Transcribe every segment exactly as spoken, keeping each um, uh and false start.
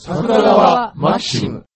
桜川マキシム。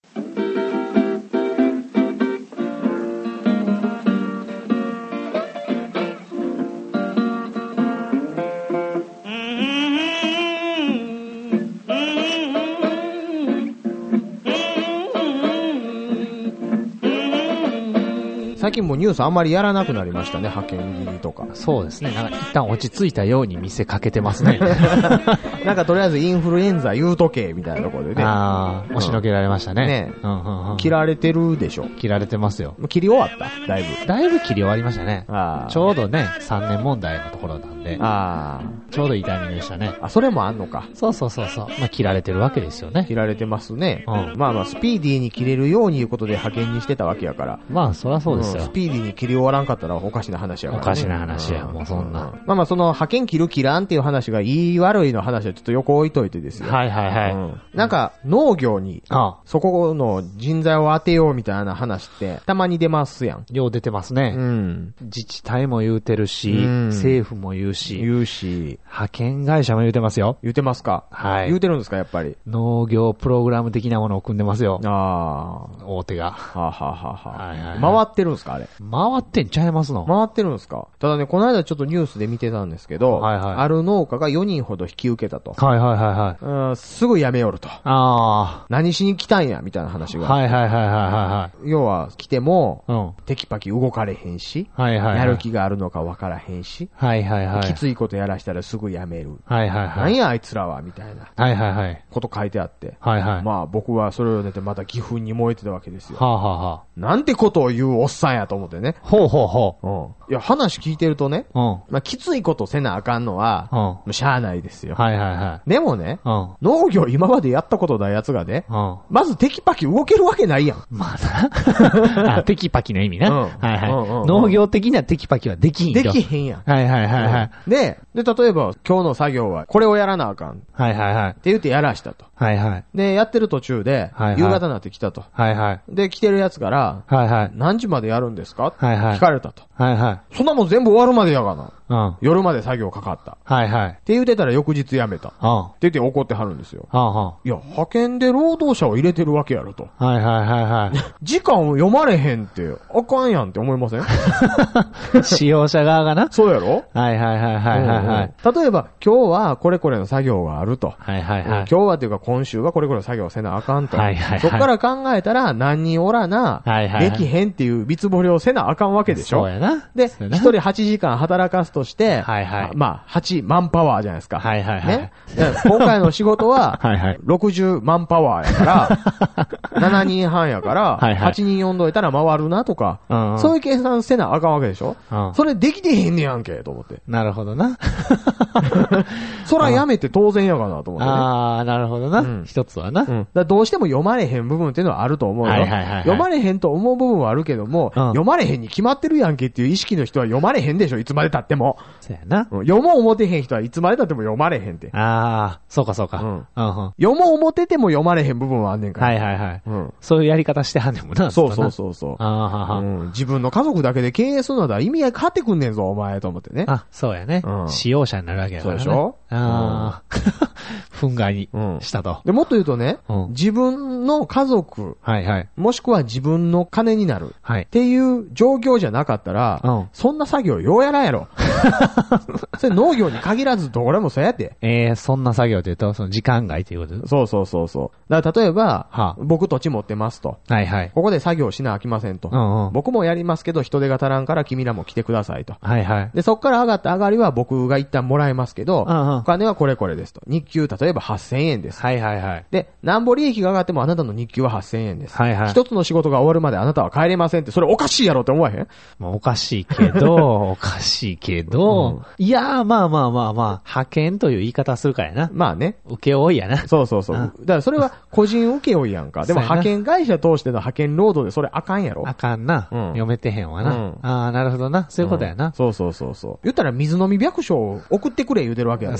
最近もうニュースあんまりやらなくなりましたね、派遣切りとか。 そうですね。なんか一旦落ち着いたように見せかけてますね。 なんかとりあえずインフルエンザ言うとけみたいなところでね。 ああ、押しのけられましたね。 ね、 うんうんうん、 切られてるでしょ。 切られてますよ。 切り終わっただいぶ。 だいぶ切り終わりましたね。 あちょうどね、さんねん問題のところなんで。 あちょうどいいタイミングでしたね。 あ、それもあんのか。 そうそうそうそう。まあ切られてるわけですよね。 切られてますね。 うん、 まあまあ、スピーディーに切れるようにいうことで派遣にしてたわけやから。 まあ、そりゃそうですよ、 うん。スピーディーに切り終わらんかったらおかしな話やから、ね。 おかしな話や、うん、もうそんな。 まあまあ、その派遣切る切らんっていう話がいい悪いの話はちょっと横置いといてですよ。 はいはいはい。 うん、なんか、農業に、ああそこの人材を当てようみたいな話って、たまに出ますやん。 よう出てますね。 うん。 自治体も言うてるし、うん、政府も言うし。 言うし。 派遣会社も言うてますよ。 言うてますか。 はい。 言うてるんですか、やっぱり。 農業プログラム的なものを組んでますよ。 ああ。 大手が。 はあ、はあはあはあ、 はいはいはい。 回ってるんですか、あれ。 回ってんちゃいますの。 回ってるんですか。ただね、この間ちょっとニュースで見てたんですけど、はいはい、ある農家がよにんほど引き受けたと。 はいはいはいはい。 うん、すぐ辞めよると。ああ。何しに来たんや、みたいな話が。 はいはいはいはいはい。 要は、来ても、 うん、 テキパキ動かれへんし、 はいはいはい、 やる気があるのかわからへんし、 はいはいはい。 きついことやらしたらすぐ辞める。 はいはいはい。 なんやあいつらは、みたいな。 はいはいはい。 こと書いてあって。 はいはい。 まあ僕はそれを寝てまた義憤に燃えてたわけですよ。 はあはあはあ。 なんてことを言うおっさんやと思ってね。 ほうほうほう。うん。いや、話聞いてるとね。 うん。 まあきついことせなあかんのは、うん。もうしゃあないですよ。 はいはいはい。 でもね。 うん。 農業今までやったことないやつがね。うん。まずテキパキ動けるわけないやん。 まあな。あ、テキパキの意味な。うん。はいはい。うんうんうん、農業的なテキパキはできんよ。 できへんやん。 はいはいはいはい。 うん、で、で、例えば今日の作業はこれをやらなあかん。 はいはいはい。って言ってやらしたと。 はいはい。 で、やってる途中で、はいはい、夕方になってきたと。 はいはい。 で、来てるやつから、 はいはい。 何時までやるんですかはいはい。 聞かれたと。 はいはい。 そんなもん全部終わるまでやがな。 うん。 夜まで作業かかった。 はいはい。 って言うてたら翌日辞めた。うん。って言って怒ってはるんですよ。 はあはあ。 いや、派遣で労働者を入れてるわけやろと。 はいはいはいはい。 時間を読まれへんって、あかんやんって思いません使用者側がな。 そうやろはいはいはいはいはい、はい。 例えば、今日はこれこれの作業があると。 はいはいはい。 今日はっていうか今週はこれこれの作業せなあかんと。 はいはいはい。 そっから考えたら何人おらな、はいはいはい。できへんっていう見積もりをせなあかんわけでしょ。 そうやな。 で、一人はちじかん働かすとして、はいはい。まあ、はちマンパワーじゃないですか。 はいはいはい。 ね。今回の仕事は、はいはい。ろくじゅうマンパワーやから、ななにんはんやから、はいはい。はちにん呼んどいたら回るなとか、うんうん、そういう計算せなあかんわけでしょ。うん。それできてへんねやんけ、と思って。 なるほどな。 そらやめて当然やかなと思ってね。 ああ、なるほどな。うん、一つはな。 うん。だどうしても読まれへん部分っていうのはあると思うよ。はいはいはいはい。読まれへんと思う部分はあるけども、うん、読まれへんに決まってるやんけっていう意識の人は読まれへんでしょ、いつまで経っても。 そうやな。 うん、読もう思てへん人はいつまで経っても読まれへんって。 ああ、そうかそうか。うん。うん、 読もう思てても読まれへん部分はあんねんから。 はいはいはい。うん。そういうやり方してはんねんもんな。 そうそうそうそう。 ああはは、 うん。自分の家族だけで経営するのだ意味合い変わってくんねんぞ、お前と思ってね。 あ、そうやね。うん。使用者になるわけやからね。 そうでしょ。 ああ。憤慨にしたと、 うん。で、もっと言うとね、うん、自分の家族、はいはい。もしくは自分の金になる。はい。っていう状況じゃなかったら、うん、そんな作業ようやらんやろ。それ農業に限らずどこでもそうやって。 ええー、そんな作業って言うと、その時間外っていうこと？ そうそうそうそう。だから例えば、はあ、僕土地持ってますと。はいはい。ここで作業しなあきませんと。うんうん。僕もやりますけど人手が足らんから君らも来てくださいと。はいはい。で、そっから上がった上がりは僕が一旦もらえますけど、うんうん、お金はこれこれですと。日給例えばはっせんえんです。はいはいはい。で、なんぼ利益が上がってもあなたの日給ははっせんえんです。はいはい。一つの仕事が終わるまであなたは帰れませんって、それおかしいやろって思わへん？ まあ、おかしいけど、おかしいけど、うん、いやーまあまあまあまあ、派遣という言い方するからやな。 まあね。 請負いやな。 そうそうそう。だからそれは個人請負いやんか。でも派遣会社通しての派遣労働でそれあかんやろ。 あかんな。うん、読めてへんわな。うん、ああ、なるほどな。そういうことやな、うん。 そうそうそうそう。言ったら水飲み白書を送ってくれ言うてるわけやで。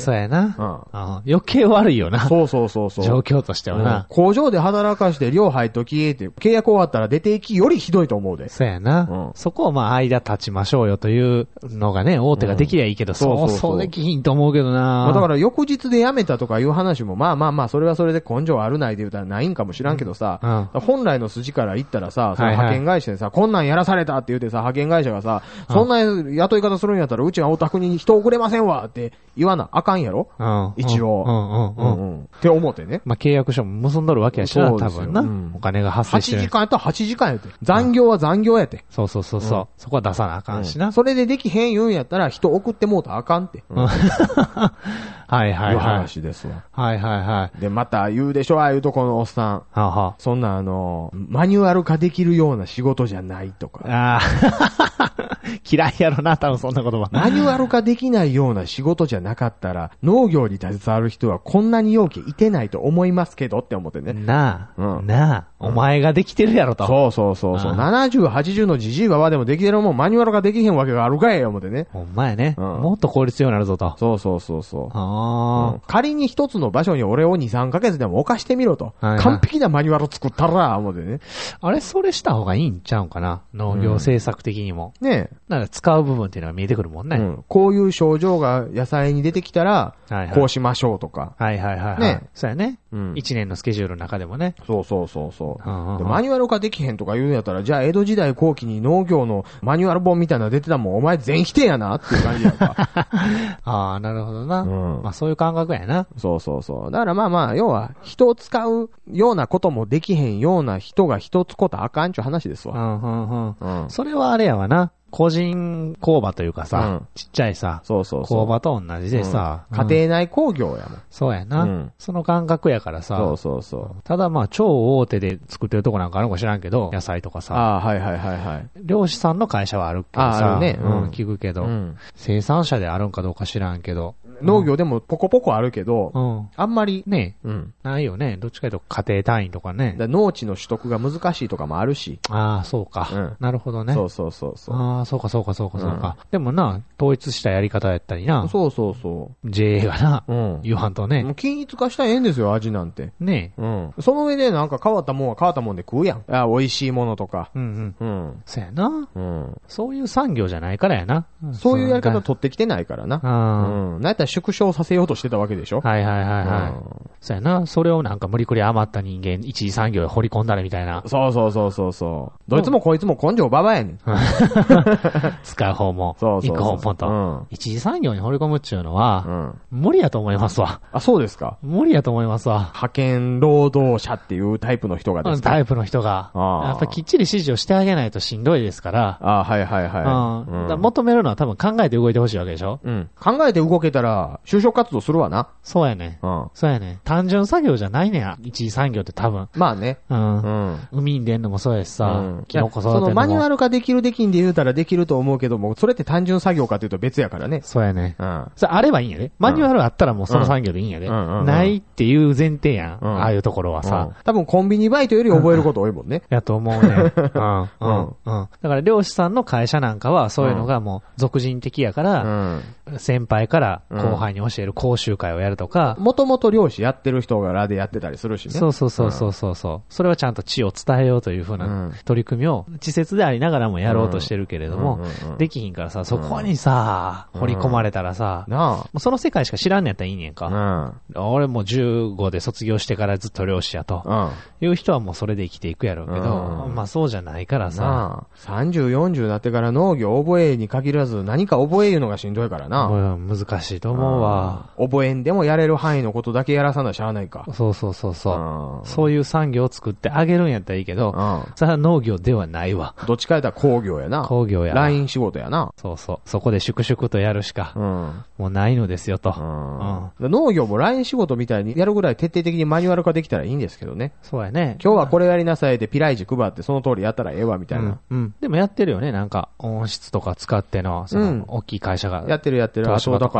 そうやな。うん。余計悪いよな。 そうそうそうそう。 状況としてはな。 工場で働かして寮入っときって、契約終わったら出ていきよりひどいと思うで。 そうやな。うん、そこをまあ間立ちましょうよというのがね、大手ができりゃいいけど、そうそうできひんと思うけどな。 まあ、だから翌日で辞めたとかいう話も、まあまあまあ、それはそれで根性あるないで言うたらないんかもしらんけどさ、うん、本来の筋から言ったらさ、その派遣会社でさ、はいはい、こんなんやらされたって言うてさ、派遣会社がさ、そんな雇い方するんやったら、うちはお宅に人送れませんわって言わなあかんやろ、うん、一応、うんうんうんうん。って思ってね。 まあ契約書も結んどるわけやしな、多分な、うん。お金が発生してる。 はちじかんやったらはちじかんやて。残業は残業やて。 そうそうそうそう、うん。そこは出さなあかんしな。 うん、それでできへん言うんやったら、人送ってもうたらあかんって。うん、 はいはいはい。いう話ですわ。 はいはいはい。 で、また言うでしょ、ああいうとこのおっさん。はあはあ、そんなあの、マニュアル化できるような仕事じゃないとか。ああ。嫌いやろな、多分そんな言葉。 マニュアル化できないような仕事じゃなかったら、農業に携わる人はこんなに容器いてないと思いますけどって思ってね。 なあ。うん、なあ。お前ができてるやろと。 そうそうそうそう。ななじゅう、はちじゅうのじじいばばでもできてるもんマニュアル化できへんわけがあるかい思ってね。 ほんまやね、うん。もっと効率ようになるぞと。 そうそうそうそう。あうん、仮に一つの場所に俺をに、さんかげつでも置かしてみろと。はいはい、完璧なマニュアル作ったら、思ってね。 あれ、それした方がいいんちゃうんかな。農業政策的にも。うん、ねえ。なんか使う部分っていうのが見えてくるもんね。うん。 こういう症状が野菜に出てきたら、はいはい、こうしましょうとか。 はいはいはい、はい。ね。そうやね。うん。一年のスケジュールの中でもね。 そうそうそうそう。うんうんうん、マニュアル化できへんとか言うんやったら、じゃあ江戸時代後期に農業のマニュアル本みたいなの出てたもん、お前全否定やなっていう感じやんか。 ああ、なるほどな。うん。まあそういう感覚やな。 そうそうそう。だからまあまあ、要は人を使うようなこともできへんような人が人つことあかんちゅう話ですわ。うんうんうん。うん、それはあれやわな。個人工場というかさ、うん、ちっちゃいさ、そうそうそう工場と同じでさ、 うん、家庭内工業やもん。 そうやな、うん。その感覚やからさ。 そうそうそう。 ただまあ超大手で作ってるとこなんかあるかもしらんけど、野菜とかさ。 ああ、はいはいはいはい。 漁師さんの会社はあるけどさ、 ああるね、 うん、聞くけど、うん、生産者であるんかどうか知らんけど。 農業でもポコポコあるけど、うん、あんまりね、うん、ないよね。どっちかというと家庭単位とかね。 だ農地の取得が難しいとかもあるし。 ああ、そうか、うん。なるほどね。 そうそうそうそう。 ああ、そうかそうかそうかそうか、うん。でもな、統一したやり方やったりな。 そうそうそう。 ジェーエー がな、うん、言わんとね。 もう均一化したらええんですよ、味なんて。 ねえ。うん。その上でなんか変わったもんは変わったもんで食うやん。あ美味しいものとか。うんうん。うん。そうやな。うん。そういう産業じゃないからやな。 そういうやり方取ってきてないからな。うん。なんやったら縮小させようとしてたわけでしょ。 はいはいはいはい。うん、そうやな。それをなんか無理くり余った人間、一次産業へ掘り込んだらみたいな。 そうそうそうそうそう。どいつもこいつも根性ババやねん。 使う方も、そうそうそう行く方もと、うん。一次産業に掘り込むっていうのは、うん、無理やと思いますわ。 あ、そうですか。 無理やと思いますわ。 派遣労働者っていうタイプの人がですか。 タイプの人が。やっぱきっちり指示をしてあげないとしんどいですから。 あはいはいはい。 うん、だ求めるのは多分考えて動いてほしいわけでしょ。 うん。考えて動けたら、就職活動するわな。 そうやね。うん。そうやね。単純作業じゃないねや。一次産業って多分。 まあね。うん。 うん。海に出んのもそうやしさ。うん。キノコ育てるのも。 そのマニュアル化できるできんで言うたらできると思うけども、それって単純作業かというと別やからね。 そうやね。うん。それあればいいんやで。マニュアルあったらもうその産業でいいんやで。うん。ないっていう前提やん。うん。ああいうところはさ。 多分コンビニバイトより覚えること多いもんね。 やと思うね。うん。うん。うん。だから漁師さんの会社なんかはそういうのがもう俗人的やから、うん。先輩から後輩に教える講習会をやるとか。 もともと漁師やってる人がラでやってたりするしね。 そうそうそうそうそうそう、うん。それはちゃんと知を伝えようというふうな取り組みを、稚拙でありながらもやろうとしてるけれども、できひんからさ、そこにさ、掘り込まれたらさ、なあ、もうその世界しか知らんのやったらいいねんか。うん、俺もじゅうごで卒業してからずっと漁師やと、うん、いう人はもうそれで生きていくやろうけど、うん、まあそうじゃないからさ。 さんじゅう、よんじゅうになってから農業覚えに限らず何か覚えいうのがしんどいからな。 うん、難しいと思うわ。 覚えんでもやれる範囲のことだけやらさなしゃあないか。 そうそうそうそう。そういう産業を作ってあげるんやったらいいけど、うん、それは農業ではないわ。 どっちかやったら工業やな。 工業や。 ライン仕事やな。 そうそう。そこで粛々とやるしか、うん、もうないのですよと。 うんうん、農業もライン仕事みたいにやるぐらい徹底的にマニュアル化できたらいいんですけどね。 そうやね。 今日はこれやりなさいでピライチ配ってその通りやったらええわみたいな。うん。 うん、でもやってるよね。なんか温室とか使っての、その、大きい会社が。 やってるやってる。あとだから、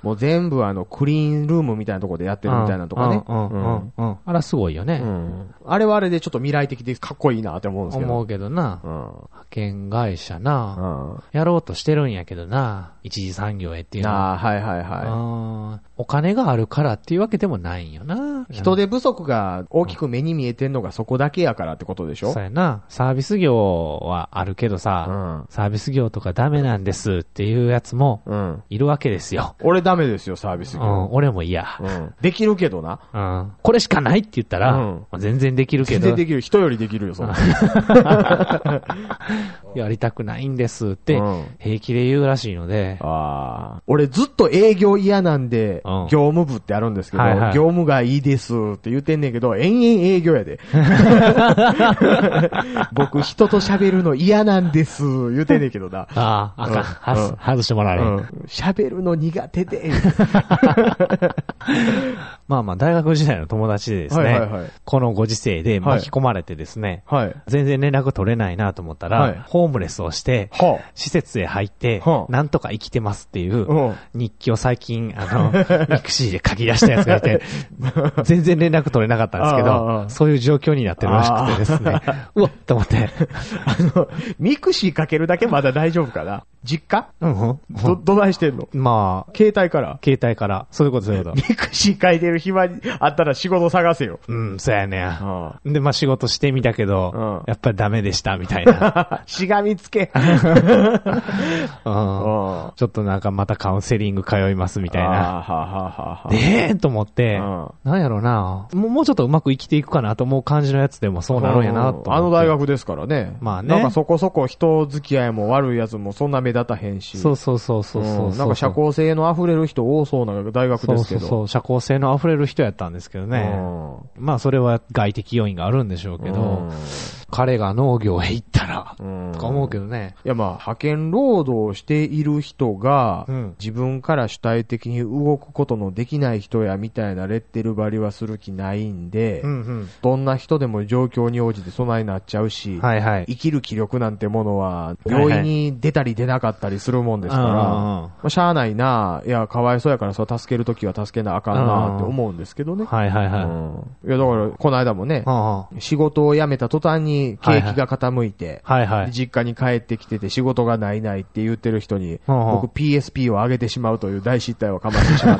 もう全部あの、クリーンルームみたいなところでやってるみたいなとかね。 うん、うん、うん。あらすごいよね。うん。 あれはあれでちょっと未来的でかっこいいなって思うんですけど。 思うけどな。うん。派遣会社な。うん。やろうとしてるんやけどな。一次産業へっていうのは。 ああ、はいはいはい。 お金があるからっていうわけでもないんよな。 人手不足が大きく目に見えてんのがそこだけやからってことでしょ？ そうやな。サービス業はあるけどさ、うん、サービス業とかダメなんですっていうやつもいるわけですよ。 うん、俺ダメですよ、サービス業。 うん、俺も嫌、 うん。できるけどな。 うん。これしかないって言ったら、うん、全然できるけど。 全然できる。人よりできるよ、そんな。 やりたくないんですって、平気で言うらしいので。 ああ。俺ずっと営業嫌なんで、うん、業務部ってあるんですけど、はいはい、業務がいいですって言ってんねんけど、延々営業やで。僕人と喋るの嫌なんです言ってんねんけどな。 ああ、あかん。外、うん、外してもらえる。 喋、うん、るの苦手で。 まあまあ、大学時代の友達でですね、はいはいはい、このご時世で巻き込まれてですね、はい、全然連絡取れないなと思ったら、はい、ホームレスをして、はあ、施設へ入って、はあ、なんとか生きてますっていう日記を最近、あの、ミクシーで書き出したやつがいて、全然連絡取れなかったんですけど、そういう状況になってるらしくてですね、うわっと思って。 あの、ミクシーかけるだけまだ大丈夫かな？実家？うん。ど、どないしてんの？ まあ、 携帯から携帯から。そういうことそういうこと。 ミクシー書いてる暇にあったら仕事探せよ。 うん、そうやねや。うん、で、まあ仕事してみたけど、うん、やっぱりダメでした、みたいな。 しがみつけ。 うん、ちょっとなんかまたカウンセリング通います、みたいな。はははでーと思って、うん、なんやろうなもう、もうちょっとうまく生きていくかなと思う感じのやつでもそうなるんやなと思って。 あの大学ですからね。 まあね。 なんかそこそこ人付き合いも悪いやつもそんな目立たへんし。 そうそうそうそうそう、うん。 なんか社交性の溢れる人多そうな大学ですけど。 そうそうそう。社交性の溢れる人やったんですけどね。うん、まあそれは外的要因があるんでしょうけど、うん、彼が農業へ行ったら、うん、とか思うけどね。 いやまあ派遣労働をしている人が、うん、自分から主体的に動くことのできない人やみたいなレッテル張りはする気ないんで、うんうん、どんな人でも状況に応じて備えになっちゃうし、はいはい、生きる気力なんてものは容易に出たり出なかったりするもんですから、はいはい、まあ、しゃあないな、いやかわいそうやからそう助けるときは助けなあかんなって思うんですけどね。 はいはいはい。 うん、いやだからこの間もね、仕事を辞めた途端に景気が傾いて、はいはい、実家に帰ってきてて仕事がないないって言ってる人に、僕 ピーエスピー を上げてしまうという大失態をかましてしまって、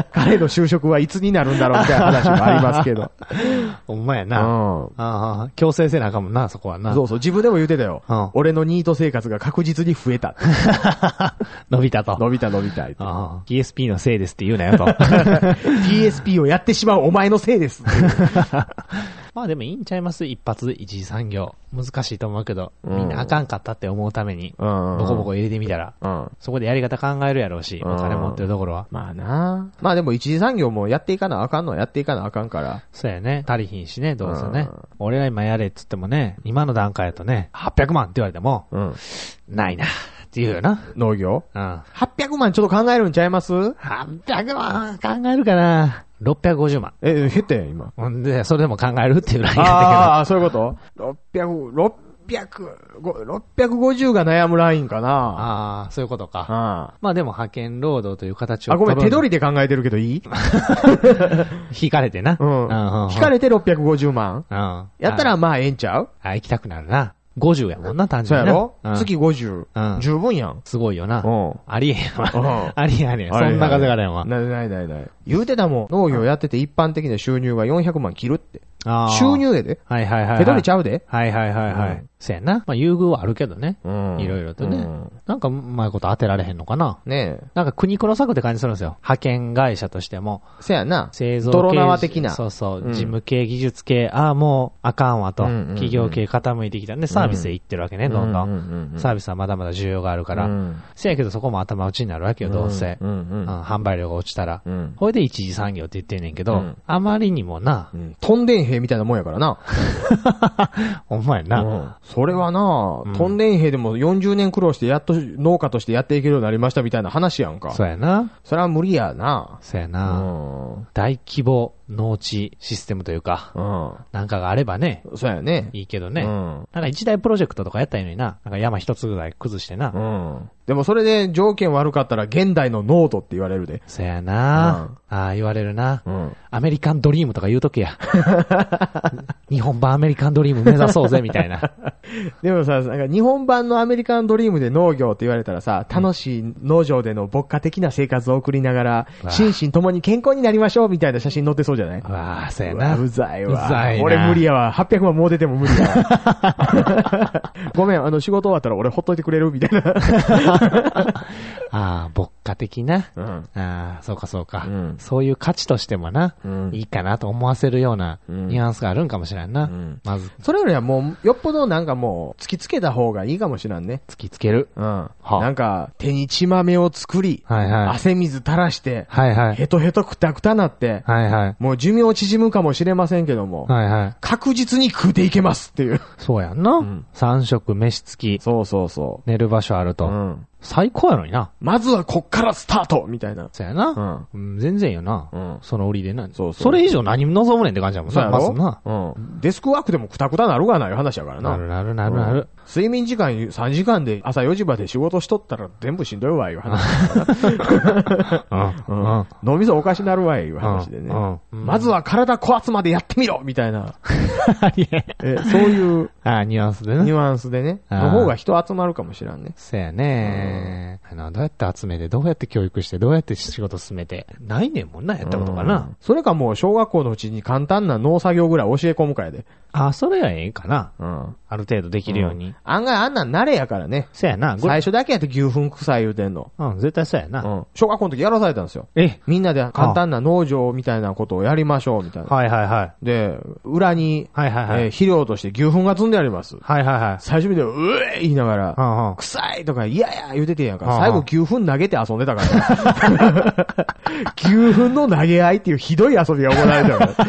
彼の就職はいつになるんだろうみたいな話もありますけど。 ほんまやな。うん、ああ強制せなあかんもんな、そこはな。 そうそう、自分でも言ってたよ。うん、俺のニート生活が確実に増えた。 伸びたと。 伸びた伸びた。 ああ ピーエスピー のせいですって言うなよと。ピーエスピー をやってしまうお前のせいです。 まあでもいいんちゃいます一発一次産業。難しいと思うけど、みんなあかんかったって思うために、ボコボコ入れてみたら、うん、そこでやり方考えるやろうし、お金持ってるところは。 まあなまあでも一次産業もやっていかなあかんのはやっていかなあかんから。 そうやね。足りひんしね、どうせね。俺が今やれっつってもね、今の段階だとね、はっぴゃくまんって言われても、うん、ないな。っていうよな。 農業うん。はっぴゃくまんちょっと考えるんちゃいます ?はっぴゃくまん考えるかな。ろっぴゃくごじゅうまん。 え、減ってん今。 ほんで、それでも考えるっていうラインだったけど。 ああ、そういうこと ?ろっぴゃく、ろっぴゃく、ろっぴゃくごじゅうが悩むラインかな。 ああ、そういうことか。あまあでも派遣労働という形を。 あ、ごめん、手取りで考えてるけどいい引かれてな。うん。 引かれてろっぴゃくごじゅうまん。うん。やったらまあええんちゃうあ、行きたくなるな。ごじゅうやもんな、単純に。そうやろ、うん、月ごじゅう、うん。十分やん。 すごいよな。うん、ありえへんわ。ありえへん。ありえへん。そんな数がないわ。 ないないないない。言うてたもん。農業やってて一般的な収入がよんひゃくまん切るって。あ収入やで。 はいはいはい、はい。 手取りちゃうで。 はいはいはいはい。うん、そやな。まあ優遇はあるけどね。うん。いろいろとね。うん、なんかうまいこと当てられへんのかな。ねえ。なんか国黒作って感じするんですよ。派遣会社としても。 そやな。 製造系。 泥縄的な。 そうそう。うん、事務系、技術系、ああもうあかんわと。うんうんうん、企業系傾いてきたんで、サービスへ行ってるわけね、どんどん。うんうんうん、サービスはまだまだ需要があるから。うん、せやけどそこも頭打ちになるわけよ、どうせ。うんうんうん、販売量が落ちたら。うん、これで一次産業って言ってんねんけど、うん、あまりにもな。 うん、とんでん兵みたいなもんやからな。 ほんまやな、うん。 それはな、うん、とんでん兵でもよんじゅうねん苦労してやっと農家としてやっていけるようになりましたみたいな話やんか。 そうやな。 それは無理やな。 そうやな。うん、大規模農地システムというか、うん、なんかがあればね。 そうやね。 いいけどね。うん、なんか一大プロジェクトとかやったらいいのにな。なんか山一つぐらい崩してな。 うん。でもそれで条件悪かったら現代の濃度って言われるで。 そやな、うん、ああ、言われるな、うん。アメリカンドリームとか言うときや。日本版アメリカンドリーム目指そうぜ、みたいな。 でもさ、なんか日本版のアメリカンドリームで農業って言われたらさ、楽しい農場での牧歌的な生活を送りながら、心身ともに健康になりましょうみたいな写真載ってそうじゃない？ わあ、そうやな。 うざいわ。うざいな。俺無理やわ。はっぴゃくまんもう出ても無理やわ。ごめん、あの仕事終わったら俺ほっといてくれるみたいな。 ああ、牧歌的な。うん、ああ、そうかそうか、うん。そういう価値としてもな、うん、いいかなと思わせるようなニュアンスがあるんかもしれんな。うん、まず。 それよりはもう、よっぽどなんかもう、突きつけた方がいいかもしれんね。 突きつける。 うん。はあ、なんか、手に血豆を作り、はいはい、汗水垂らして、はいはい、ヘトヘトくたくたなって、はいはい、もう寿命縮むかもしれませんけども、はいはい、確実に食うていけますっていう。 そうやんな。うん、三食飯付き。 そうそうそう。 寝る場所あると。うん、最高やのにな。 まずはこっからスタートみたいな。 そうやな。うん。全然よな。うん。その売りでな。そうそう。それ以上何望むねんって感じやもんな。 そうやろ？まずな。うん。デスクワークでもクタクタなるがない話やからな。 なるなるなるなる。うん、 睡眠時間さんじかんで朝よじまで仕事しとったら全部しんどいわいう話。うん。うん。脳みそおかしなるわいう話でね。うん。まずは体壊すまでやってみろみたいな。え、そういう。 ああ、ニュアンスでね。 ニュアンスでね。の方が人集まるかもしれんね。 そうやね。うん。どうやって集めて、どうやって教育して、どうやって仕事進めて。ないねんもんな、やったことかな。うん、 それかもう小学校のうちに簡単な農作業ぐらい教え込むかやで。 あ、それはええかな。うん。ある程度できるように。うん、 案外あんなん慣れやからね。 そうやな。 最初だけやって牛糞臭い言うてんの。 うん、絶対そうやな。うん。 小学校の時やらされたんですよ。えみんなで簡単な農場みたいなことをやりましょう、みたいな。 はいはいはい。 で、裏に、はいはいはい。えー、肥料として牛糞が積んであります。はいはいはい。最初見て、うえー言いながら、うんうん、臭いとか嫌や言うててんやんか。最後牛糞投げて遊んでたから。牛糞の投げ合いっていうひどい遊びが行われたから。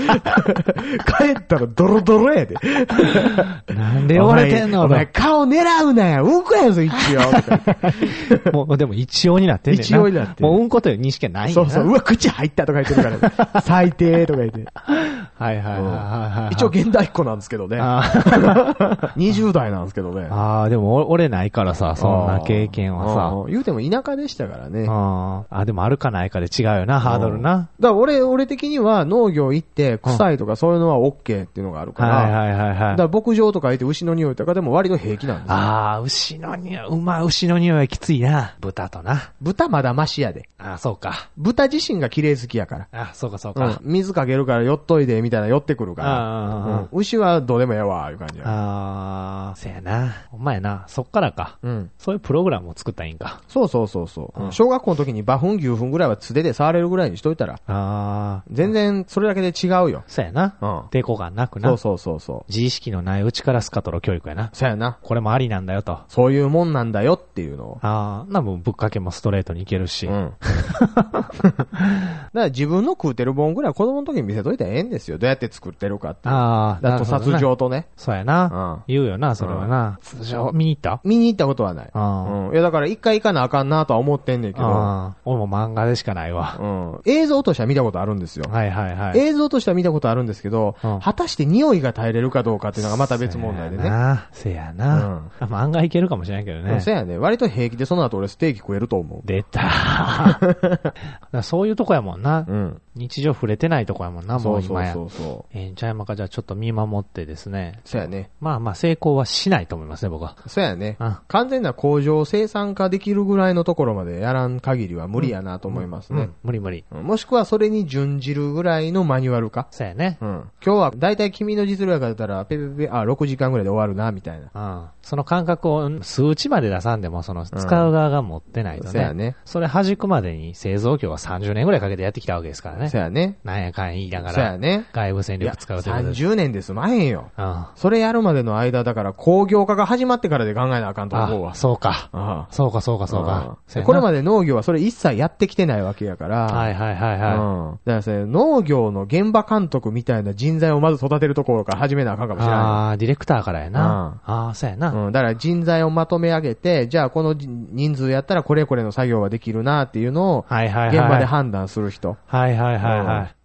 帰ったらドロドロやで。 なんで折れてんのお前顔狙うなよ。うんこやぞ、一応。もう、でも一応になってんねんな。 一応になってん。 もううんこという認識はないんだな。 そうそう。うわ、口入ったとか言ってるから。最低とか言って。 はいはいはいはい。 一応現代っ子なんですけどね。にじゅう代なんですけどね。 ああ、でも折れないからさ、そんな経験はさ。 言うても田舎でしたからね。 ああ、でもあるかないかで違うよな、ハードルな。 だから俺、俺的には農業行って臭いとかそういうのは OK っていうのがあるから。はいはいはいはい。だから牧場とか行って牛の匂いとかでも割と平気なんですよ。 ああ、牛の匂い、うま、牛の匂いはきついな。豚とな。 豚まだマシやで。 ああ、そうか。 豚自身が綺麗好きやから。 ああ、そうかそうか。うん。 水かけるから寄っといでみたいな寄ってくるから。ああ、うん。牛はどうでもええわ、いう感じや。 ああ、せやな。お前な、そっからか。うん。そういうプログラムを作ったらいいんか。 そうそうそうそう。うん、小学校の時に馬糞牛糞ぐらいは素手で触れるぐらいにしといたら。ああ。全然それだけで違うよ。 そうやな。うん。抵抗感なくな。 そうそうそうそう。 自意識のないうちからスカトロ教育やな。 そうやな。 これもありなんだよと。 そういうもんなんだよっていうのを。 ああ。なもぶっかけもストレートにいけるし。うん。 だから自分の食うてる本ぐらい子供の時に見せといたらええんですよ。どうやって作ってるかって。ああ。だと殺状とね。 そうやな。うん。言うよな、それはな。殺状見に行った見に行ったことはない。うん。いやだから一回行かなあかんなとは思ってんねんけど。ああ。 俺も漫画でしかないわ。 うん。映像としては見たことあるんですよ。はいはいはい。映像としては見たことあるんですけど、果たして匂いが耐えれるかどうかっていうのがまた別問題でね。 せやな。うん。漫画いけるかもしれないけどね。 せやね。割と平気でその後俺ステーキ食えると思う。 出たー。そういうとこやもんな。うん。日常触れてないとこやもんな、もう今や。そうそうそうそう。えー、じゃあ今からじゃあちょっと見守ってですね。 そうやね。 まあまあ成功はしないと思いますね、僕は。 そうやね。うん、完全な工場生産化できるぐらいのところまでやらん限りは無理やなと思いますね。うんうんうん、 無理無理、 うん。もしくはそれに準じるぐらいのマニュアル化。 そうやね。 うん。今日はだいたい君の実力が出たら、ペペペ、あ、ろくじかんぐらいで終わるな、みたいな。 うん。その感覚を数値まで出さんでも、その使う側が持ってないとね。そうやね。それ弾くまでに製造業はさんじゅうねんぐらいかけてやってきたわけですからね。 そうやね。 なんやかん言いながら。 そうやね。 外部戦力使うということで。 さんじゅうねんですまへんよ。うん。それやるまでの間だから工業化が始まってからで考えなあかんと思うわ。 そうか。ああそうかそうかそうか。 これまで農業はそれ一切やってきてないわけやから。 はいはいはいはい。うん。 だからそれ農業の現場監督みたいな人材をまず育てるところから始めなあかんかもしれない。 ああ、ディレクターからやな。うん、ああ、そうやな。 うん。だから人材をまとめ上げて、じゃあこの人数やったらこれこれの作業ができるなっていうのを、はいはいはい。現場で判断する人。 はいはいはいはい。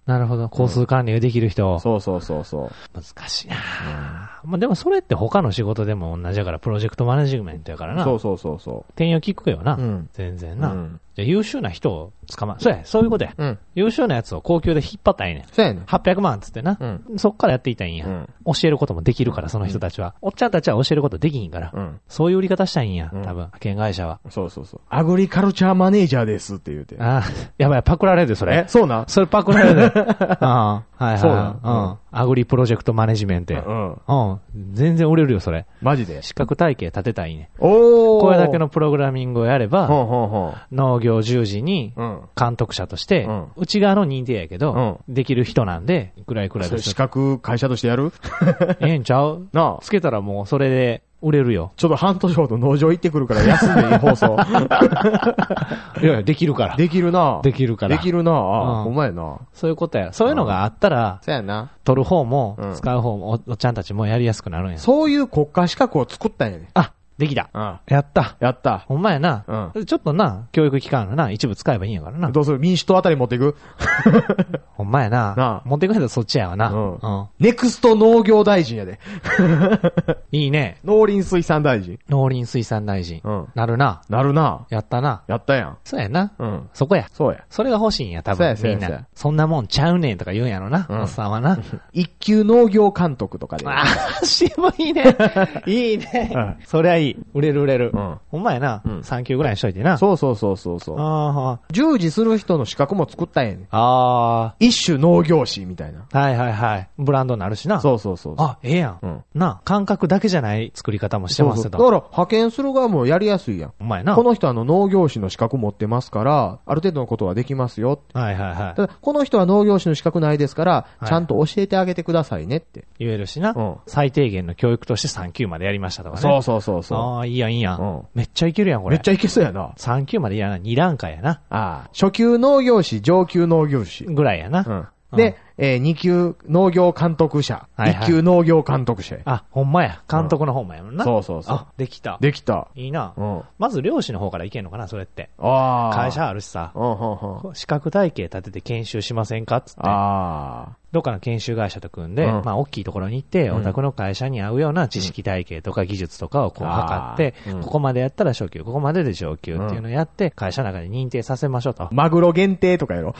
なるほど。交通管理ができる人。 うん、そうそうそうそう。 難しいな、うん、まあでもそれって他の仕事でも同じだから、プロジェクトマネジメントやからな。 そうそうそうそう。 転用聞くよな。うん、全然な。うん、じゃあ優秀な人を捕まえ、そうや、そういうことや。うん、優秀なやつを高級で引っ張ったらいいねん。 そうやねん。 はっぴゃくまんつってな。うん、そっからやっていたらいいんや、うん。教えることもできるから、その人たちは。うん、おっちゃんたちは教えることできひんから。うん、そういう売り方したいんや、多分、派遣会社は。 そうそうそう。アグリカルチャーマネージャーですって言うて。 ああ、やばい、パクられるで、それ。 え、そうなそれパクられるで。ああ、はいはい。そうだ。うん。アグリプロジェクトマネジメント。うん。うん。全然売れるよ、それ。 マジで。 資格体系立てたらいいね。おー。これだけのプログラミングをやれば、 ほうほうほう農業従事に、監督者として、うん、内側の認定やけど、うん、できる人なんで、いくらいくらです。 資格会社としてやるええんちゃうなあ。つけたらもうそれで、売れるよ。 ちょっと半年ほど農場行ってくるから休んでいい放送。 いやいや、できるから。 できるな。 できるから。 できるな。あ、うん、ほんまやな。 そういうことや。そういうのがあったら、 そうやな。 取る方も、使う方も、おっちゃんたちもやりやすくなるんや。 そういう国家資格を作ったんやね。 あ、できた。うん。やった。 やった。 ほんまやな。うん。ちょっとな、教育機関のな、一部使えばいいんやからな。 どうする民主党あたり持っていくほんまやな。なあ。持っていくんだそっちやわな。うん。うん。 ネクスト農業大臣やで。 いいね。 農林水産大臣。 農林水産大臣。うん。なるな。 なるな。 やったな。 やったやん。 そうやな。うん。そこや。 そうや。 それが欲しいんや、多分。そうや、そうや。みんな。そんなもんちゃうねんとか言うんやろな。うん。おっさんはな。 一級農業監督とかで。 ああ、渋いね。いいね。うん。そりゃいい。売れる売れる。うん。ほんまやな。うん。さん級ぐらいにしといてな。 そうそうそうそうそう。ああ。従事する人の資格も作ったんやねん。ああ。一種農業士みたいな。 はいはいはい。ブランドになるしな。 そうそうそう。 あ、ええやん。うん。な、感覚だけじゃない作り方もしてますよ。 だから派遣する側もやりやすいやん。 ほんまやな。 この人あの農業士の資格持ってますから、ある程度のことはできますよ。 はいはいはい。 ただこの人は農業士の資格ないですから、ちゃんと教えてあげてくださいねって。 言えるしな。うん。最低限の教育としてさん級までやりましたとかね。 そうそうそうそう。 ああ、いいやんいいやん。うん。めっちゃいけるやんこれ。 めっちゃいけそうやな。 さん級までやな。に段階やな。 ああ。初級農業士、上級農業士。 ぐらいやな。うん。 で、えー、に級農業監督者、はいはい、いっ級農業監督者。 あ、ほんまや。監督の方もやもんな。 うん、そうそうそう。 あ、できた。 できた。 いいな。うん。まず漁師の方からいけんのかな、それって。ああ。会社あるしさ。うんうんうん。資格体系立てて研修しませんかっつって。ああ。どっかの研修会社と組んで、うん、まあ、大きいところに行って、うん、お宅の会社に合うような知識体系とか技術とかをこう測って、うん、ここまでやったら初級、ここまでで上級っていうのをやって、会社の中で認定させましょうと。 マグロ限定とかやろ。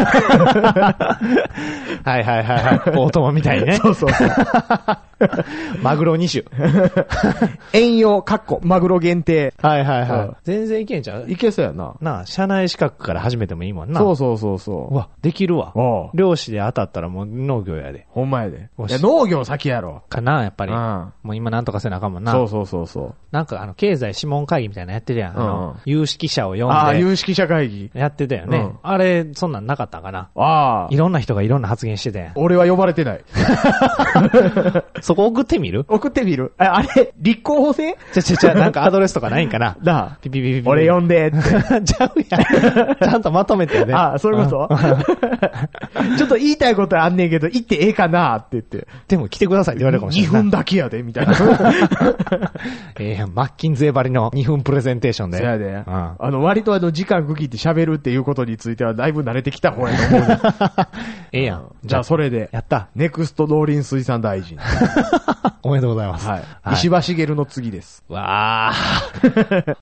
はいはいはいはい。大友みたいにね。 そうそうそう。 マグロに種。 遠洋、かっこ、マグロ限定。 はいはいはい。うん、全然いけんちゃういけそうやな。 なあ、社内資格から始めてもいいもんな。 そうそうそうそう。 うわ、できるわ。漁師で当たったらもう農業やで。 ほんまやで。いや、農業先やろ。 かな、やっぱり。うん、もう今なんとかせなあかんもんな。 そうそうそうそう。 なんかあの、経済諮問会議みたいなのやってるやん。あの、うん、有識者を呼んで。ああ、有識者会議。 やってたよね。うん、あれ、そんなんなかったかな。ああ。いろんな人がいろんな発言してたやん。 俺は呼ばれてない。 そこ送ってみる送ってみるあ、あれ、立候補制ちゃちゃちゃ、なんかアドレスとかないんかななあ。ピピピピピ。俺呼んでって。 ちゃうやん。ちゃんとまとめてね。 ああ、そういうことちょっと言いたいことあんねんけど、言ってええかなって言って。 でも来てくださいって言われるかもしれない。 にふんだけやで、みたいな。 ええ、マッキンゼー張りのにふんプレゼンテーションで。 そうやで。うん、あの、割とあの、時間区切って喋るっていうことについてはだいぶ慣れてきた方やと思う、ね。 ええやん。 じゃあ、それで。 やった。 ネクスト農林水産大臣。 おめでとうございます。 はい。石破茂の次です。 わー。